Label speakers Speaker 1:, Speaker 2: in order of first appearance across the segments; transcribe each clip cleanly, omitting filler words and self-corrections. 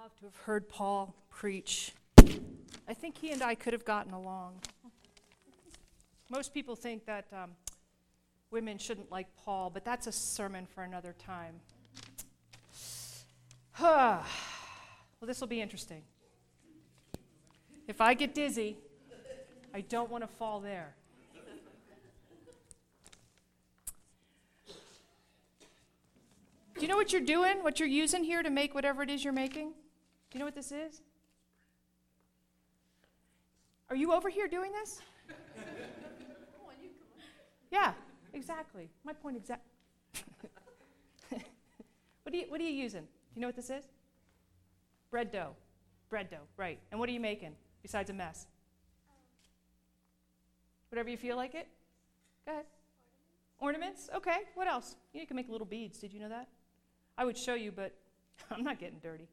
Speaker 1: love to have heard Paul preach. I think he and I could have gotten along. Most people think that women shouldn't like Paul, but that's a sermon for another time. Well, this will be interesting. If I get dizzy, I don't want to fall there. Do you know what you're doing? What you're using here to make whatever it is you're making? Do you know what this is? Are you over here doing this? Yeah, exactly. My point exactly. What are you using? Do you know what this is? Bread dough. Bread dough, right. And what are you making besides a mess? Whatever you feel like it? Go ahead. Ornaments? Okay. What else? You can make little beads. Did you know that? I would show you, but I'm not getting dirty.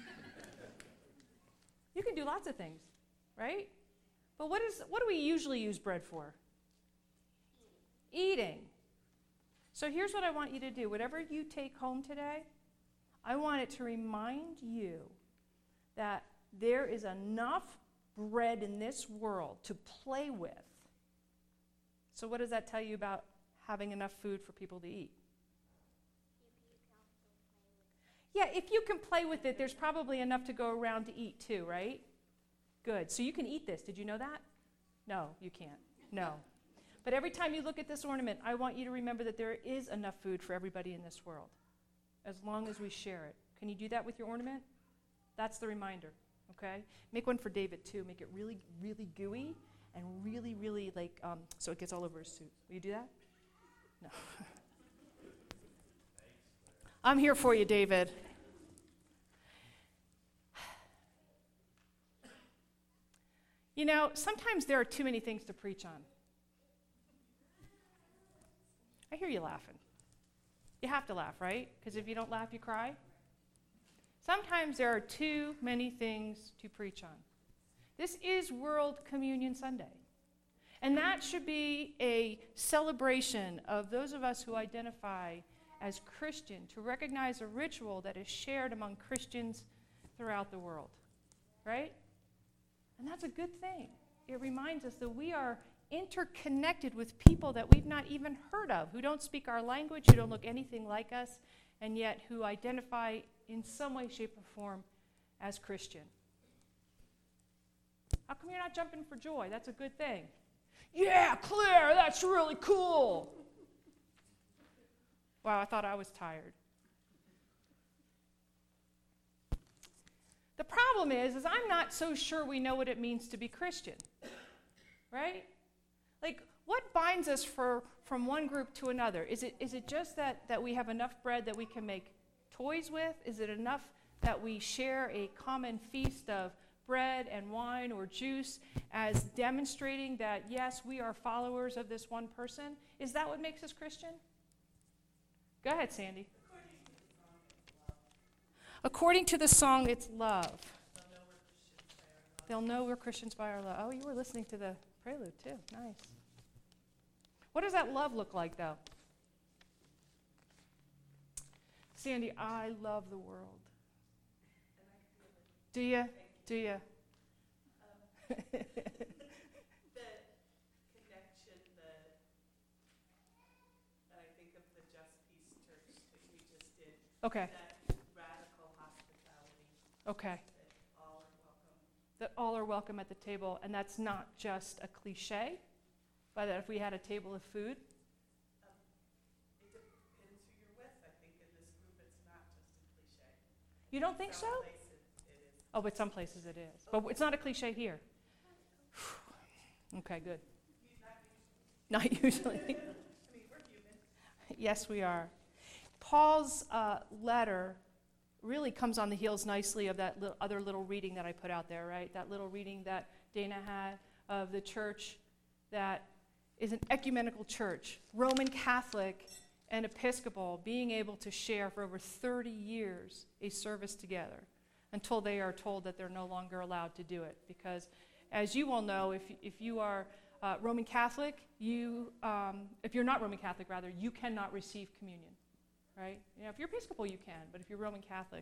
Speaker 1: You can do lots of things, right? But what do we usually use bread for? Eating. So here's what I want you to do. Whatever you take home today, I want it to remind you that there is enough bread in this world to play with. So what does that tell you about having enough food for people to eat? Yeah, if you can play with it, there's probably enough to go around to eat too, right? Good. So you can eat this. Did you know that? No, you can't. No. But every time you look at this ornament, I want you to remember that there is enough food for everybody in this world, as long as we share it. Can you do that with your ornament? That's the reminder, okay? Make one for David, too. Make it really, really gooey and really, really, so it gets all over his suit. Will you do that? No. I'm here for you, David. You know, sometimes there are too many things to preach on. I hear you laughing. You have to laugh, right? Because if you don't laugh, you cry. Sometimes there are too many things to preach on. This is World Communion Sunday. And that should be a celebration of those of us who identify as Christian, to recognize a ritual that is shared among Christians throughout the world, right? And that's a good thing. It reminds us that we are interconnected with people that we've not even heard of, who don't speak our language, who don't look anything like us, and yet who identify in some way, shape, or form as Christian. How come you're not jumping for joy? That's a good thing. Yeah, Claire, that's really cool. Wow, I thought I was tired. The problem is I'm not so sure we know what it means to be Christian, right? Like, what binds us from one group to another? Is it just that we have enough bread that we can make toys with? Is it enough that we share a common feast of bread and wine or juice as demonstrating that, yes, we are followers of this one person? Is that what makes us Christian? Go ahead, Sandy. According to the song, it's love. They'll know we're Christians by our love. Oh, you were listening to the prelude, too. Nice. What does that love look like, though? Sandy, I love the world. Do you? Do you?
Speaker 2: The connection that I think of the Just Peace Church that we just did.
Speaker 1: Okay.
Speaker 2: That radical hospitality.
Speaker 1: Okay.
Speaker 2: That all are welcome.
Speaker 1: That all are welcome at the table, and that's not just a cliche, but that if we had a table of food.
Speaker 2: It depends who you're with. I think in this group it's not just a cliche.
Speaker 1: You don't think so?
Speaker 2: Some places it is.
Speaker 1: Oh, but some places it is. But it's not a cliche here. Okay, good. Not usually.
Speaker 2: I mean, we're human.
Speaker 1: Yes, we are. Paul's letter really comes on the heels nicely of that other little reading that I put out there, right? That little reading that Dana had of the church that is an ecumenical church, Roman Catholic and Episcopal, being able to share for over 30 years a service together until they are told that they're no longer allowed to do it. Because, as you all know, if you are Roman Catholic, if you're not Roman Catholic, rather, you cannot receive communion, right? You know, if you're Episcopal, you can, but if you're Roman Catholic,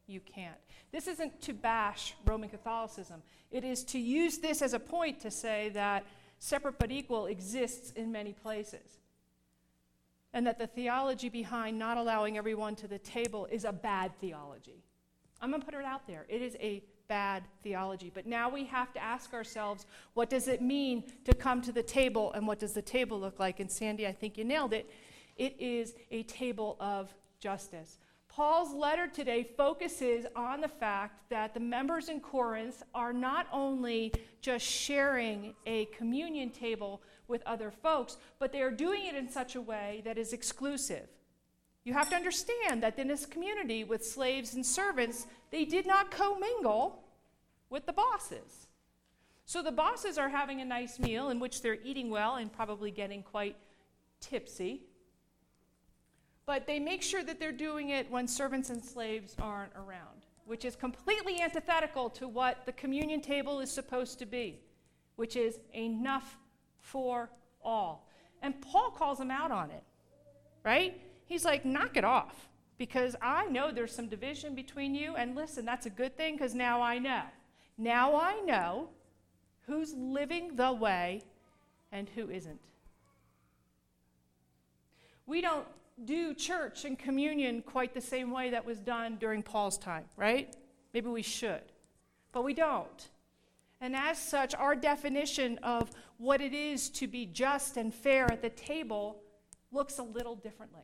Speaker 1: you can't. This isn't to bash Roman Catholicism. It is to use this as a point to say that separate but equal exists in many places. And that the theology behind not allowing everyone to the table is a bad theology. I'm going to put it out there. It is a bad theology. But now we have to ask ourselves, what does it mean to come to the table, and what does the table look like? And Sandy, I think you nailed it. It is a table of justice. Paul's letter today focuses on the fact that the members in Corinth are not only just sharing a communion table with other folks, but they are doing it in such a way that is exclusive. You have to understand that in this community with slaves and servants, they did not commingle with the bosses. So the bosses are having a nice meal in which they're eating well and probably getting quite tipsy. But they make sure that they're doing it when servants and slaves aren't around, which is completely antithetical to what the communion table is supposed to be, which is enough for all. And Paul calls them out on it, right? He's like, knock it off, because I know there's some division between you, and listen, that's a good thing, because now I know. Now I know who's living the way and who isn't. We don't do church and communion quite the same way that was done during Paul's time, right? Maybe we should, but we don't. And as such, our definition of what it is to be just and fair at the table looks a little differently.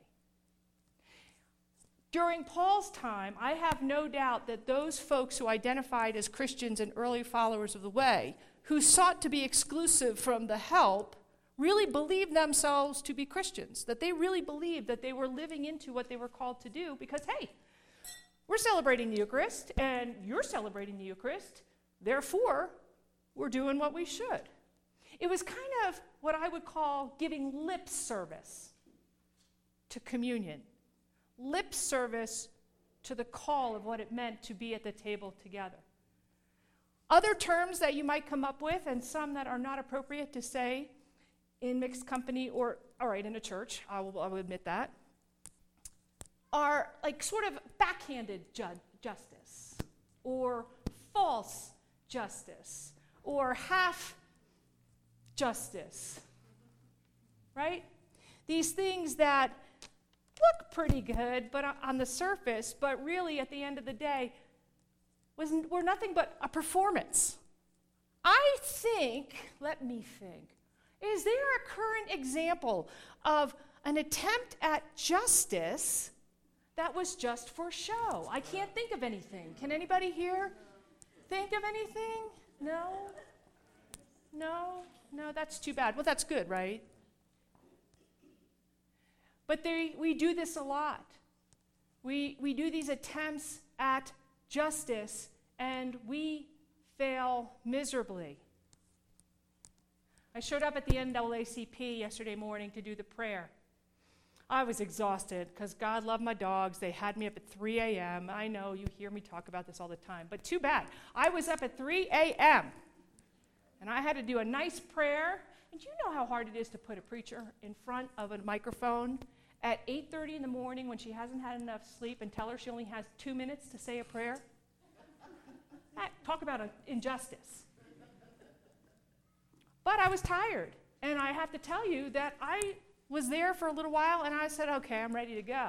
Speaker 1: During Paul's time, I have no doubt that those folks who identified as Christians and early followers of the way, who sought to be exclusive from the help, really believed themselves to be Christians, that they really believed that they were living into what they were called to do because, hey, we're celebrating the Eucharist and you're celebrating the Eucharist, therefore, we're doing what we should. It was kind of what I would call giving lip service to communion, lip service to the call of what it meant to be at the table together. Other terms that you might come up with, and some that are not appropriate to say in mixed company or, all right, in a church, I will admit that, are like sort of backhanded justice, or false justice, or half justice, right? These things that look pretty good but on the surface, but really at the end of the day were nothing but a performance. I think, let me think, is there a current example of an attempt at justice that was just for show? I can't think of anything. Can anybody here think of anything? No? No, that's too bad. Well, that's good, right? But we do this a lot. We do these attempts at justice, and we fail miserably. I showed up at the NAACP yesterday morning to do the prayer. I was exhausted because God loved my dogs. They had me up at 3 a.m. I know you hear me talk about this all the time, but too bad. I was up at 3 a.m. and I had to do a nice prayer. And do you know how hard it is to put a preacher in front of a microphone at 8:30 in the morning when she hasn't had enough sleep and tell her she only has 2 minutes to say a prayer? Talk about an injustice. But I was tired, and I have to tell you that I was there for a little while, and I said, okay, I'm ready to go.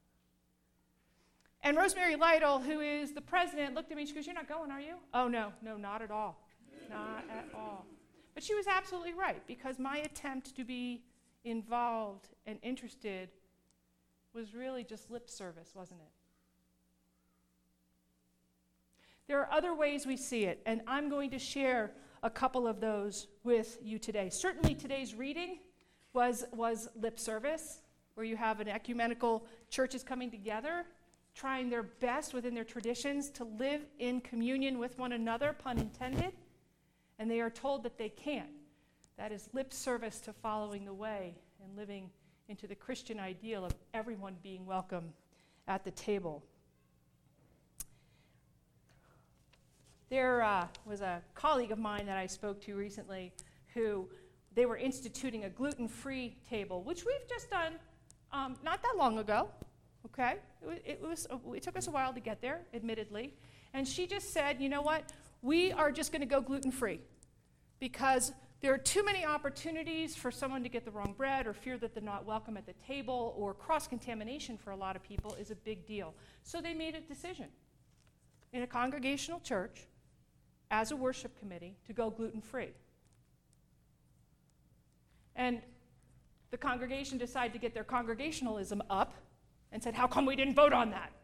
Speaker 1: And Rosemary Lytle, who is the president, looked at me and she goes, you're not going, are you? Oh, no, not at all. Not at all. But she was absolutely right, because my attempt to be involved and interested was really just lip service, wasn't it? There are other ways we see it, and I'm going to share a couple of those with you today. Certainly today's reading was lip service, where you have an ecumenical churches coming together, trying their best within their traditions to live in communion with one another, pun intended, and they are told that they can't. That is lip service to following the way and living into the Christian ideal of everyone being welcome at the table. There was a colleague of mine that I spoke to recently who they were instituting a gluten-free table, which we've just done not that long ago. okay? It took us a while to get there, admittedly. And she just said, you know what? We are just going to go gluten-free because there are too many opportunities for someone to get the wrong bread or fear that they're not welcome at the table, or cross-contamination for a lot of people is a big deal. So they made a decision in a congregational church as a worship committee to go gluten-free. And the congregation decided to get their congregationalism up and said, how come we didn't vote on that?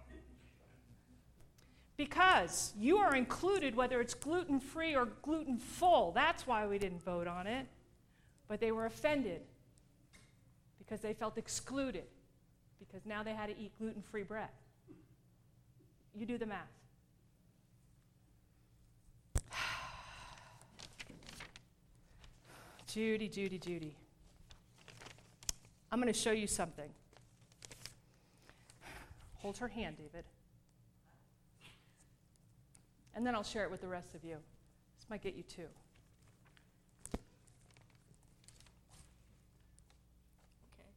Speaker 1: Because you are included whether it's gluten-free or gluten-full. That's why we didn't vote on it. But they were offended because they felt excluded because now they had to eat gluten-free bread. You do the math. Judy, Judy, Judy. I'm going to show you something. Hold her hand, David. And then I'll share it with the rest of you. This might get you two.
Speaker 3: Okay.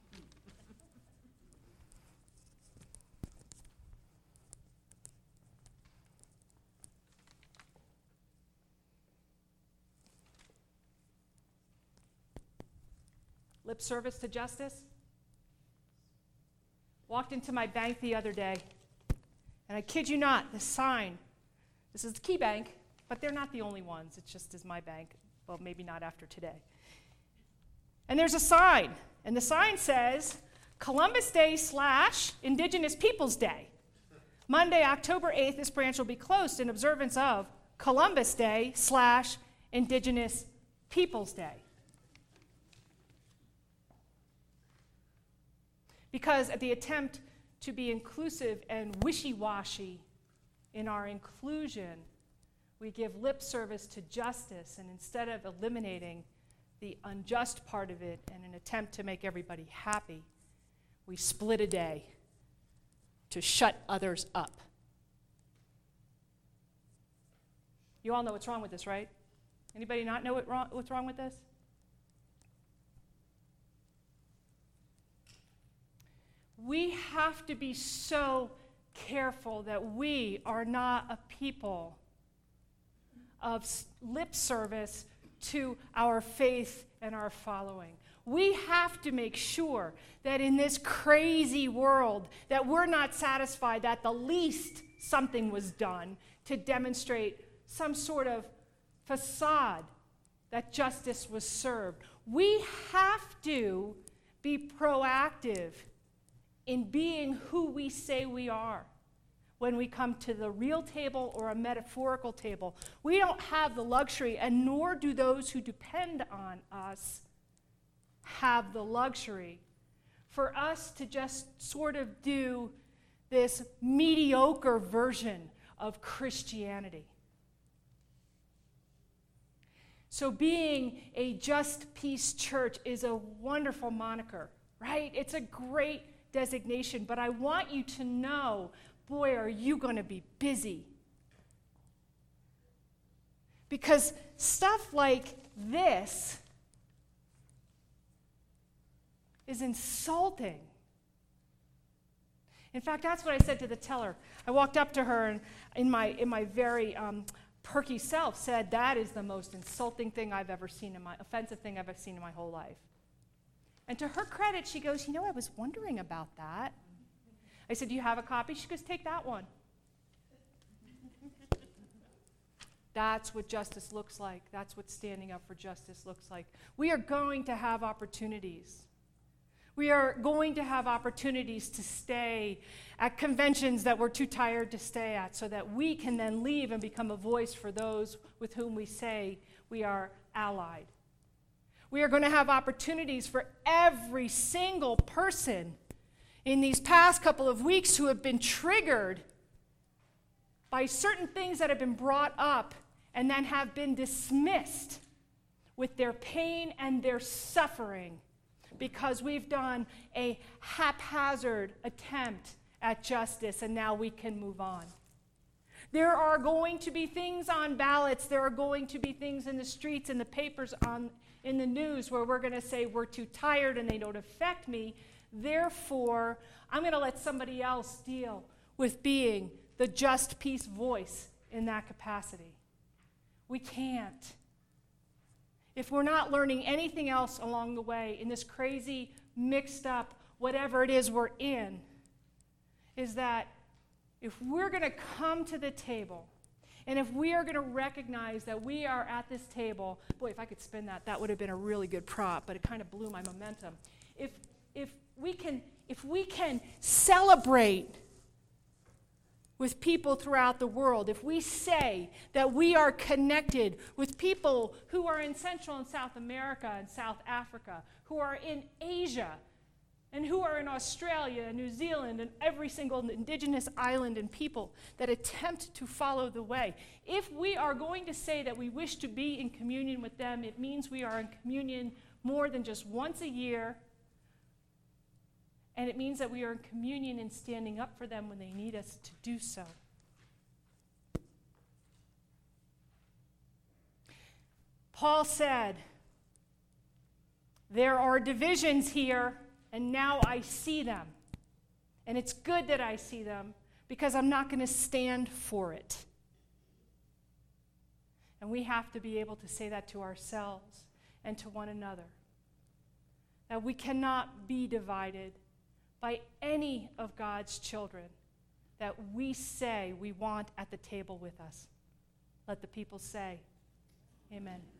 Speaker 1: Lip service to justice. Walked into my bank the other day, and I kid you not, the sign. This is the Key Bank, but they're not the only ones. It just is my bank. Well, maybe not after today. And there's a sign, and the sign says, Columbus Day / Indigenous Peoples Day. Monday, October 8th, this branch will be closed in observance of Columbus Day / Indigenous Peoples Day. Because at the attempt to be inclusive and wishy-washy in our inclusion, we give lip service to justice, and instead of eliminating the unjust part of it in an attempt to make everybody happy, we split a day to shut others up. You all know what's wrong with this, right? Anybody not know what's wrong with this? We have to be so careful that we are not a people of lip service to our faith and our following. We have to make sure that in this crazy world that we're not satisfied that the least something was done to demonstrate some sort of facade that justice was served. We have to be proactive in being who we say we are when we come to the real table or a metaphorical table. We don't have the luxury, and nor do those who depend on us have the luxury for us to just sort of do this mediocre version of Christianity. So being a Just Peace Church is a wonderful moniker, right? It's a great designation, but I want you to know, boy, are you going to be busy. Because stuff like this is insulting. In fact, that's what I said to the teller. I walked up to her and in my very perky self said, that is the most insulting thing I've ever seen offensive thing I've ever seen in my whole life. And to her credit, she goes, you know, I was wondering about that. I said, do you have a copy? She goes, take that one. That's what justice looks like. That's what standing up for justice looks like. We are going to have opportunities. We are going to have opportunities to stay at conventions that we're too tired to stay at so that we can then leave and become a voice for those with whom we say we are allied. We are going to have opportunities for every single person in these past couple of weeks who have been triggered by certain things that have been brought up and then have been dismissed with their pain and their suffering because we've done a haphazard attempt at justice and now we can move on. There are going to be things on ballots. There are going to be things in the streets, in the papers, in the news where we're going to say we're too tired and they don't affect me. Therefore, I'm going to let somebody else deal with being the just peace voice in that capacity. We can't. If we're not learning anything else along the way in this crazy, mixed up, whatever it is we're in, is that if we're going to come to the table, and if we are going to recognize that we are at this table, boy, if I could spin that, that would have been a really good prop, but it kind of blew my momentum. If we can celebrate with people throughout the world, if we say that we are connected with people who are in Central and South America and South Africa, who are in Asia, and who are in Australia and New Zealand and every single indigenous island and people that attempt to follow the way. If we are going to say that we wish to be in communion with them, it means we are in communion more than just once a year, and it means that we are in communion and standing up for them when they need us to do so. Paul said, there are divisions here, and now I see them. And it's good that I see them because I'm not going to stand for it. And we have to be able to say that to ourselves and to one another. That we cannot be divided by any of God's children that we say we want at the table with us. Let the people say, amen.